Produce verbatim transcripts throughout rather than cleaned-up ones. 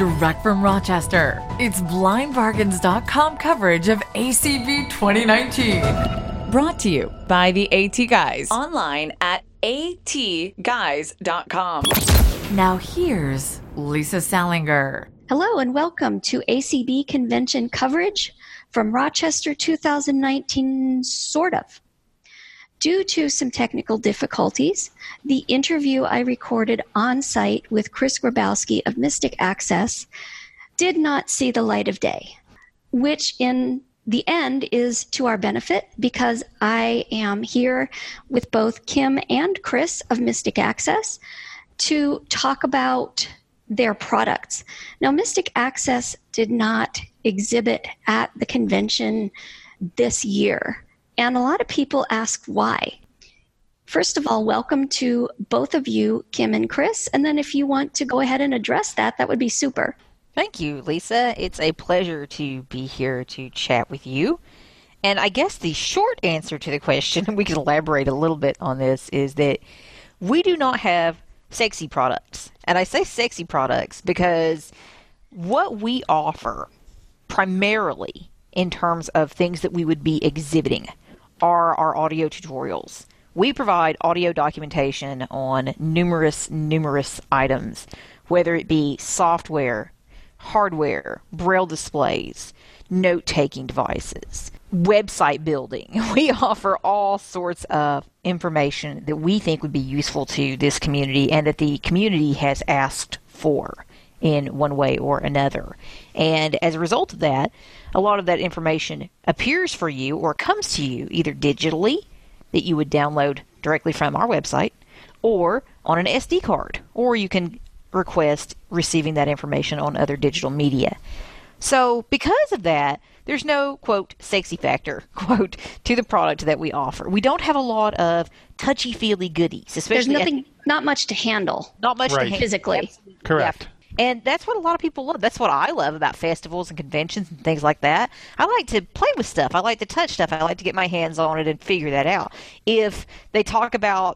direct from Rochester. It's blind bargains dot com coverage of A C B twenty nineteen. Brought to you by the AT Guys. Online at A T guys dot com. Now here's Lisa Salinger. Hello and welcome to A C B convention coverage from Rochester two thousand nineteen, sort of. Due to some technical difficulties, the interview I recorded on site with Chris Grabowski of Mystic Access did not see the light of day, which in the end is to our benefit because I am here with both Kim and Chris of Mystic Access to talk about their products. Now, Mystic Access did not exhibit at the convention this year, and a lot of people ask why. First of all, welcome to both of you, Kim and Chris, and then if you want to go ahead and address that, that would be super. Thank you, Lisa. It's a pleasure to be here to chat with you. And I guess the short answer to the question, and we can elaborate a little bit on this, is that we do not have sexy products. And I say sexy products because what we offer primarily in terms of things that we would be exhibiting are our audio tutorials. We provide audio documentation on numerous, numerous items, whether it be software, hardware, braille displays, note-taking devices, website building. We offer all sorts of information that we think would be useful to this community and that the community has asked for in one way or another. And as a result of that, a lot of that information appears for you or comes to you either digitally, that you would download directly from our website, or on an S D card, or you can request receiving that information on other digital media. So because of that, there's no, quote, sexy factor, quote, to the product that we offer. We don't have a lot of touchy-feely goodies. Especially There's nothing, at, not much to handle. Not much right. to handle. Physically. Absolutely. Correct. Yeah. And that's what a lot of people love. That's what I love about festivals and conventions and things like that. I like to play with stuff. I like to touch stuff. I like to get my hands on it and figure that out. If they talk about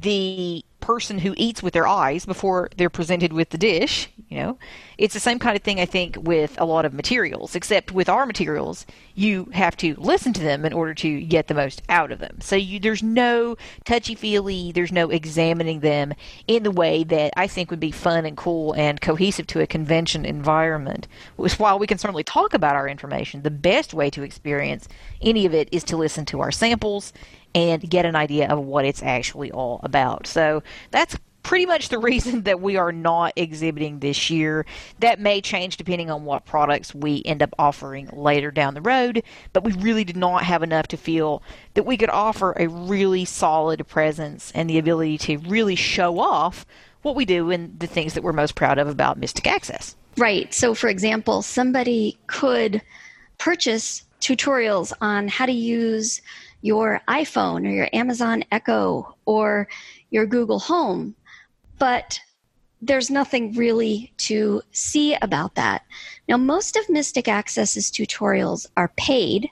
the person who eats with their eyes before they're presented with the dish, you know, it's the same kind of thing, I think, with a lot of materials, except with our materials, you have to listen to them in order to get the most out of them. So you, there's no touchy-feely, there's no examining them in the way that I think would be fun and cool and cohesive to a convention environment. While we can certainly talk about our information, the best way to experience any of it is to listen to our samples and get an idea of what it's actually all about. So that's pretty much the reason that we are not exhibiting this year. That may change depending on what products we end up offering later down the road, but we really did not have enough to feel that we could offer a really solid presence and the ability to really show off what we do and the things that we're most proud of about Mystic Access. Right. So, for example, somebody could purchase tutorials on how to use your iPhone or your Amazon Echo or your Google Home, but there's nothing really to see about that. Now, most of Mystic Access's tutorials are paid,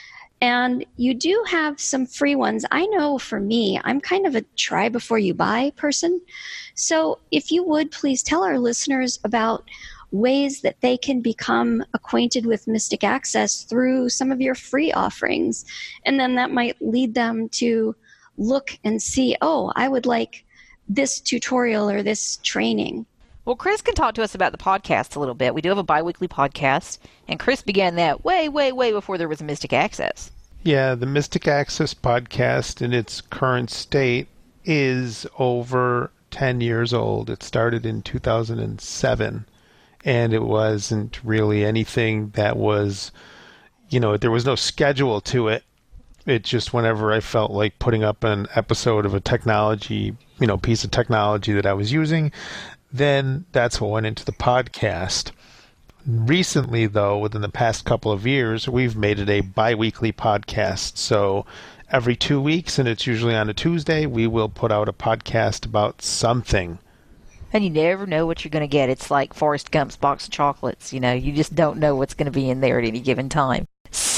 and you do have some free ones. I know for me, I'm kind of a try before you buy person. So if you would please tell our listeners about ways that they can become acquainted with Mystic Access through some of your free offerings. And then that might lead them to look and see, oh, I would like this tutorial or this training. Well, Chris can talk to us about the podcast a little bit. We do have a bi-weekly podcast, and Chris began that way, way, way before there was a Mystic Access. Yeah, the Mystic Access podcast in its current state is over ten years old. It started in two thousand seven. And it wasn't really anything that was, you know, there was no schedule to it. It just, whenever I felt like putting up an episode of a technology, you know, piece of technology that I was using, then that's what went into the podcast. Recently, though, within the past couple of years, we've made it a bi-weekly podcast. So every two weeks, and it's usually on a Tuesday, we will put out a podcast about something. And you never know what you're going to get. It's like Forrest Gump's box of chocolates. You know, you just don't know what's going to be in there at any given time. So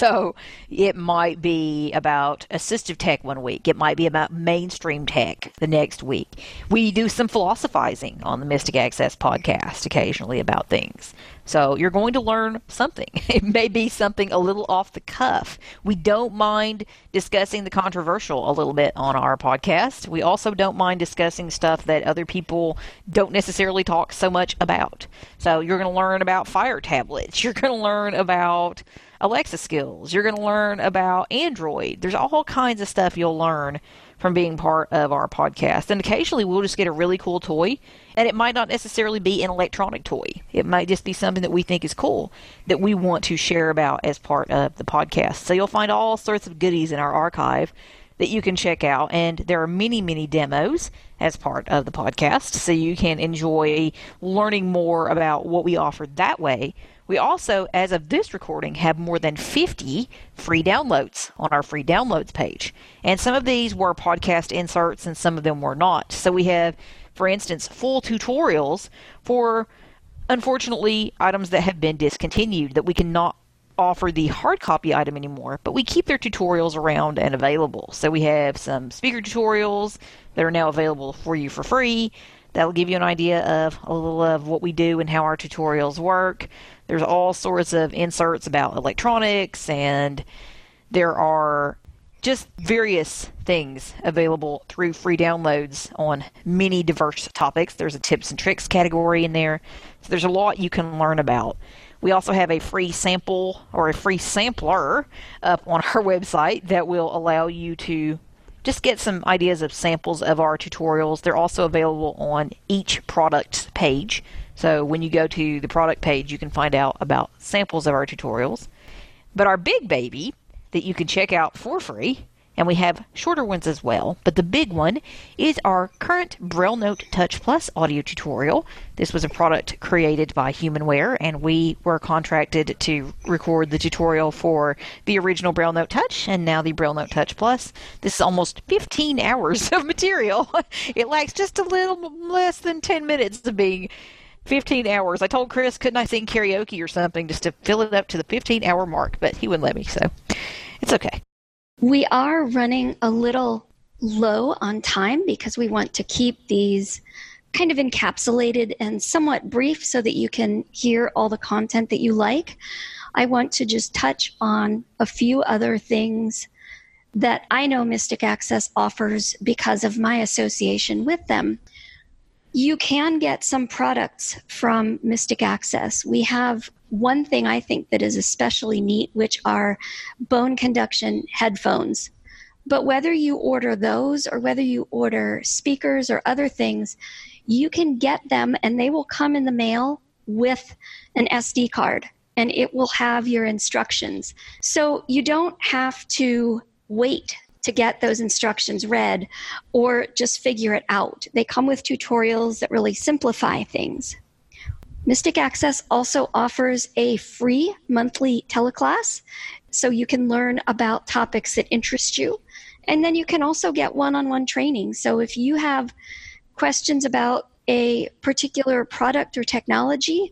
So it might be about assistive tech one week. It might be about mainstream tech the next week. We do some philosophizing on the Mystic Access podcast occasionally about things. So you're going to learn something. It may be something a little off the cuff. We don't mind discussing the controversial a little bit on our podcast. We also don't mind discussing stuff that other people don't necessarily talk so much about. So you're going to learn about Fire tablets. You're going to learn about Alexa skills. You're going to learn about Android. There's all kinds of stuff you'll learn from being part of our podcast. And occasionally we'll just get a really cool toy, and it might not necessarily be an electronic toy. It might just be something that we think is cool that we want to share about as part of the podcast. So you'll find all sorts of goodies in our archive that you can check out, and there are many, many demos as part of the podcast, so you can enjoy learning more about what we offer that way. We also, as of this recording, have more than fifty free downloads on our free downloads page. And some of these were podcast inserts and some of them were not. So we have, for instance, full tutorials for, unfortunately, items that have been discontinued that we cannot offer the hard copy item anymore, but we keep their tutorials around and available. So we have some speaker tutorials that are now available for you for free. That'll give you an idea of a little of what we do and how our tutorials work. There's all sorts of inserts about electronics, and there are just various things available through free downloads on many diverse topics. There's a tips and tricks category in there. So there's a lot you can learn about. We also have a free sample or a free sampler up on our website that will allow you to just get some ideas of samples of our tutorials. They're also available on each product's page. So when you go to the product page, you can find out about samples of our tutorials. But our big baby that you can check out for free, and we have shorter ones as well, but the big one is our current Braille Note Touch Plus audio tutorial. This was a product created by HumanWare, and we were contracted to record the tutorial for the original Braille Note Touch and now the Braille Note Touch Plus. This is almost fifteen hours of material. It lacks just a little less than ten minutes to being fifteen hours. I told Chris, couldn't I sing karaoke or something just to fill it up to the fifteen hour mark, but he wouldn't let me, so it's okay. We are running a little low on time because we want to keep these kind of encapsulated and somewhat brief so that you can hear all the content that you like. I want to just touch on a few other things that I know Mystic Access offers because of my association with them. You can get some products from Mystic Access. We have one thing I think that is especially neat, which are bone conduction headphones. But whether you order those or whether you order speakers or other things, you can get them and they will come in the mail with an S D card and it will have your instructions. So you don't have to wait to get those instructions read or just figure it out. They come with tutorials that really simplify things. Mystic Access also offers a free monthly teleclass, so you can learn about topics that interest you. And then you can also get one-on-one training. So if you have questions about a particular product or technology,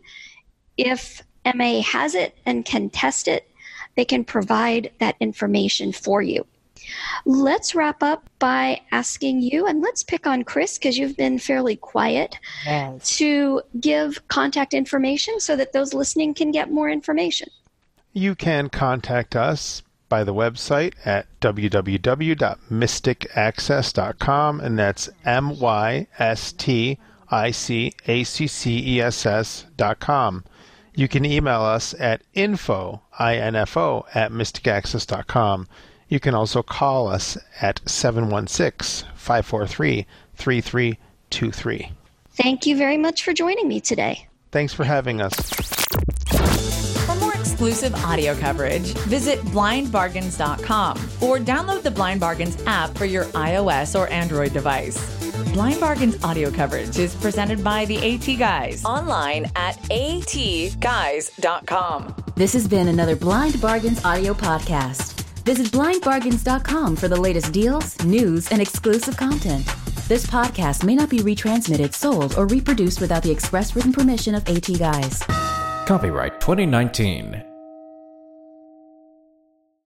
if M A has it and can test it, they can provide that information for you. Let's wrap up by asking you, and let's pick on Chris because you've been fairly quiet, yes, to give contact information so that those listening can get more information. You can contact us by the website at w w w dot mystic access dot com, and that's M Y S T I C A C C E S S dot com. You can email us at info, I N F O, at mystic access dot com. You can also call us at seven one six, five four three, three three two three. Thank you very much for joining me today. Thanks for having us. For more exclusive audio coverage, visit blind bargains dot com or download the Blind Bargains app for your iOS or Android device. Blind Bargains audio coverage is presented by the AT Guys online at A T guys dot com. This has been another Blind Bargains audio podcast. Visit blind bargains dot com for the latest deals, news, and exclusive content. This podcast may not be retransmitted, sold, or reproduced without the express written permission of AT Guys. Copyright twenty nineteen.